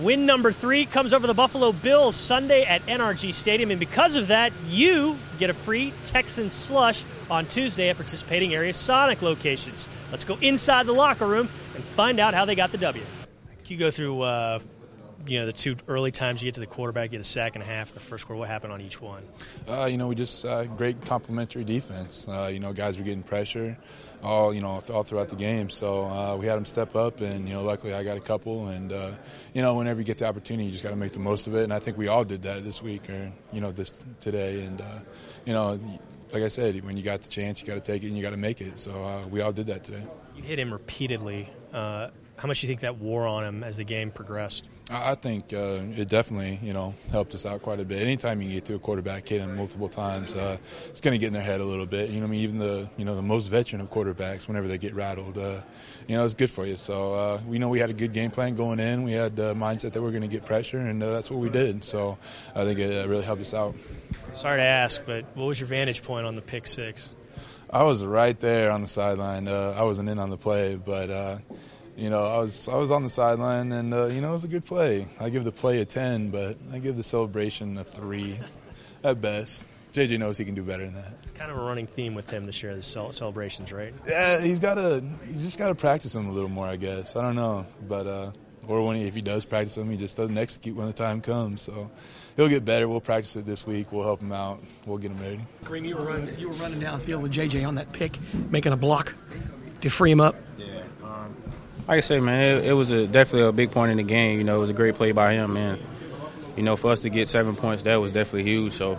Win number 3 comes over the Buffalo Bills Sunday at NRG Stadium, and because of that, you get a free Texans slush on Tuesday at participating area Sonic locations. Let's go inside the locker room and find out how they got the W. Can you go through the 2 early times you get to the quarterback, get a sack and a half in the first quarter? What happened on each one? We just great complementary defense. Guys were getting pressure all throughout the game. So we had them step up, and luckily I got a couple. And whenever you get the opportunity, you just got to make the most of it. And I think we all did that this week, or today. And like I said, when you got the chance, you got to take it and you got to make it. So we all did that today. You hit him repeatedly. How much do you think that wore on him as the game progressed? I think it definitely, helped us out quite a bit. Anytime you get to a quarterback, hit him multiple times, it's going to get in their head a little bit. Even the most veteran of quarterbacks, whenever they get rattled, it's good for you. So we had a good game plan going in. We had the mindset that we're going to get pressure, and that's what we did. So I think it really helped us out. Sorry to ask, but what was your vantage point on the pick six? I was right there on the sideline. I wasn't in on the play, but I was on the sideline, and it was a good play. I give the play a 10, but I give the celebration a 3 at best. JJ knows he can do better than that. It's kind of a running theme with him this year, the celebrations, right? Yeah, he's just got to practice them a little more, I guess. I don't know, but or if he does practice them, he just doesn't execute when the time comes. So he'll get better. We'll practice it this week. We'll help him out. We'll get him ready. Kareem, you were running downfield with JJ on that pick, making a block to free him up. Yeah. Like I say, man, it was definitely a big point in the game. It was a great play by him, man. For us to get 7 points, that was definitely huge. So,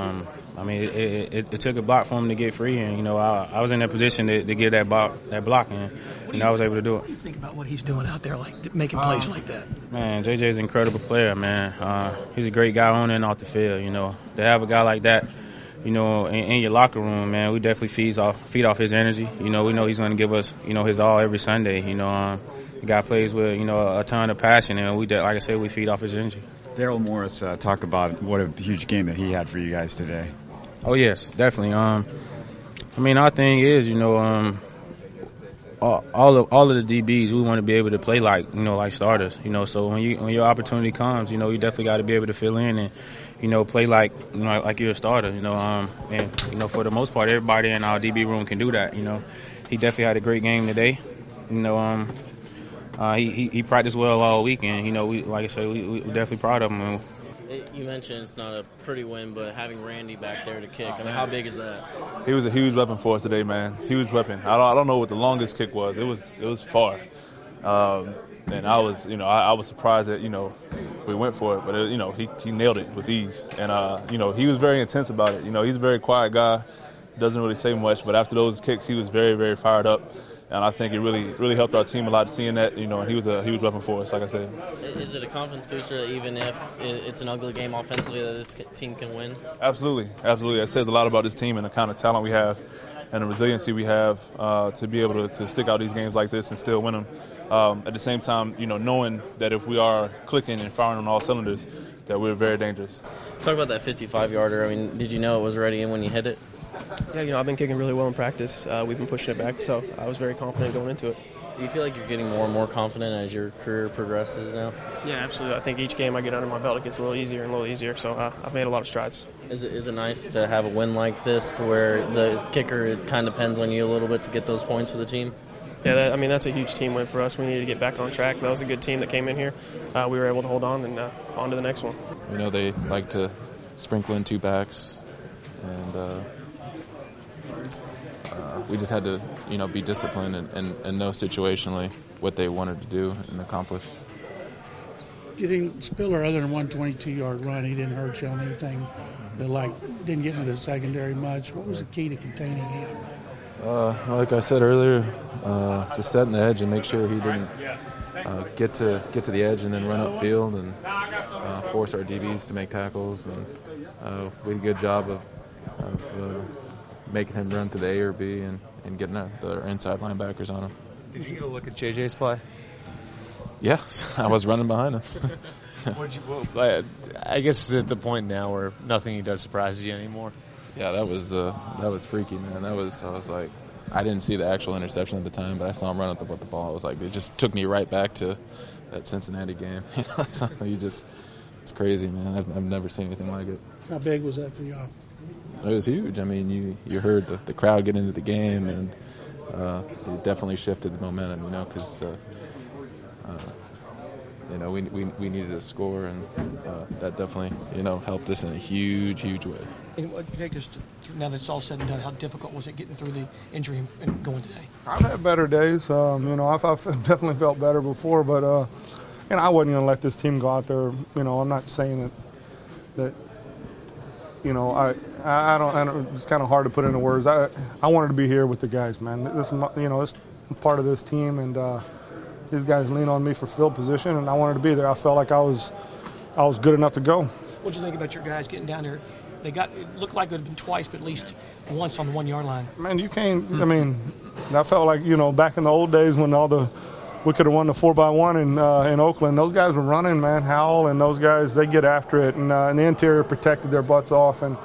it took a block for him to get free, and I was in that position to get that block, and I was able to do it. What do you think about what he's doing out there, like making plays like that? Man, JJ's an incredible player, man. He's a great guy on and off the field. To have a guy like that, in your locker room, man, we definitely feed off his energy. We know he's going to give us, his all every Sunday. The guy plays with, a ton of passion, and like I said, we feed off his energy. Daryl Morris, talk about what a huge game that he had for you guys today. Oh yes, definitely. Our thing is, all of the DBs, we want to be able to play like starters. So when your opportunity comes, you definitely got to be able to fill in and play like you're a starter. And for the most part, everybody in our DB room can do that. He definitely had a great game today. He practiced well all weekend. We definitely proud of him. You mentioned it's not a pretty win, but having Randy back there to kick, how big is that? He was a huge weapon for us today, man. Huge weapon. I don't know what the longest kick was. It was far, and I was surprised that we went for it, but he nailed it with ease, and he was very intense about it. He's a very quiet guy, doesn't really say much, but after those kicks, he was very, very fired up. And I think it really helped our team a lot seeing that, and he was a huge weapon for us, like I said. Is it a confidence booster, even if it's an ugly game offensively, that this team can win? Absolutely. It says a lot about this team and the kind of talent we have and the resiliency we have to be able to stick out these games like this and still win them. At the same time, knowing that if we are clicking and firing on all cylinders, that we're very dangerous. Talk about that 55-yarder. Did you know it was already in when you hit it? Yeah, I've been kicking really well in practice. We've been pushing it back, so I was very confident going into it. Do you feel like you're getting more and more confident as your career progresses now? Yeah, absolutely. I think each game I get under my belt, it gets a little easier, so I've made a lot of strides. Is it nice to have a win like this to where the kicker kind of depends on you a little bit to get those points for the team? Yeah, that's a huge team win for us. We need to get back on track. That was a good team that came in here. We were able to hold on and on to the next one. They like to sprinkle in 2 backs, and we just had to, be disciplined and know situationally what they wanted to do and accomplish. Getting Spiller, other than 122-yard run, he didn't hurt you on anything, but didn't get into the secondary much. What was the key to containing him? Like I said earlier, just setting the edge and make sure he didn't get to the edge and then run upfield and force our DBs to make tackles. And we did a good job of making him run to the A or B and getting the inside linebackers on him. Did you get a look at JJ's play? Yeah, I was running behind him. I guess it's at the point now where nothing he does surprises you anymore. Yeah, that was freaky, man. I was like, I didn't see the actual interception at the time, but I saw him run with the ball. I was like, it just took me right back to that Cincinnati game. So it's crazy, man. I've never seen anything like it. How big was that for y'all? It was huge. I mean, you heard the crowd get into the game, and it definitely shifted the momentum, because we needed a score, and that definitely helped us in a huge way. And what take us to, now that it's all said and done, how difficult was it getting through the injury and going today? I've had better days. I've definitely felt better before, but I wasn't going to let this team go out there. I'm not saying that. I don't. It's kind of hard to put into words. I wanted to be here with the guys, man. This is part of this team, and these guys lean on me for field position, and I wanted to be there. I felt like I was good enough to go. What do you think about your guys getting down there? It looked like it would have been twice, but at least once on the 1 yard line. Man, you can't. I mean, I felt like back in the old days when we could have won the 4x1 in Oakland. Those guys were running, man. Howell and those guys, they get after it, and the interior protected their butts off, and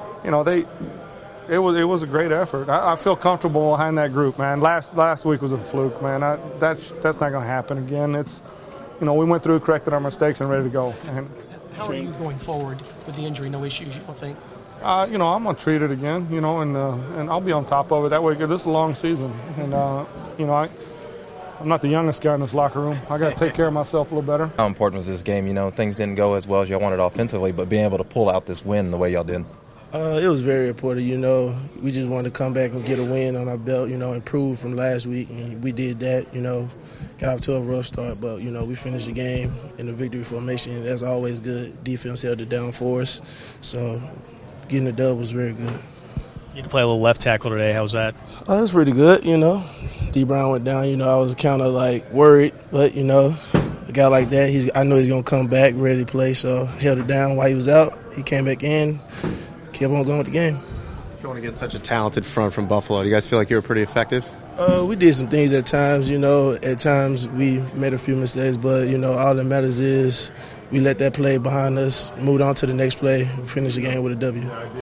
it was a great effort. I feel comfortable behind that group, man. Last week was a fluke, man. That's not going to happen again. It's we went through, corrected our mistakes, and ready to go. And how are you going forward with the injury? No issues, you don't think? I'm going to treat it again, and I'll be on top of it. That way, this is a long season, and I'm not the youngest guy in this locker room. I got to take care of myself a little better. How important was this game? Things didn't go as well as y'all wanted offensively, but being able to pull out this win the way y'all did. It was very important. We just wanted to come back and get a win on our belt, improve from last week, and we did that, got off to a rough start, but, we finished the game in the victory formation. That's always good. Defense held it down for us, so getting the dub was very good. You had to play a little left tackle today. How was that? Oh, that's pretty good, D. Brown went down, I was kind of worried, but, a guy like that, I know he's going to come back ready to play, so held it down while he was out. He came back in, kept on going with the game. You want to get such a talented front from Buffalo. Do you guys feel like you were pretty effective? We did some things at times, At times we made a few mistakes, but, all that matters is we let that play behind us, moved on to the next play, and finished the game with a W.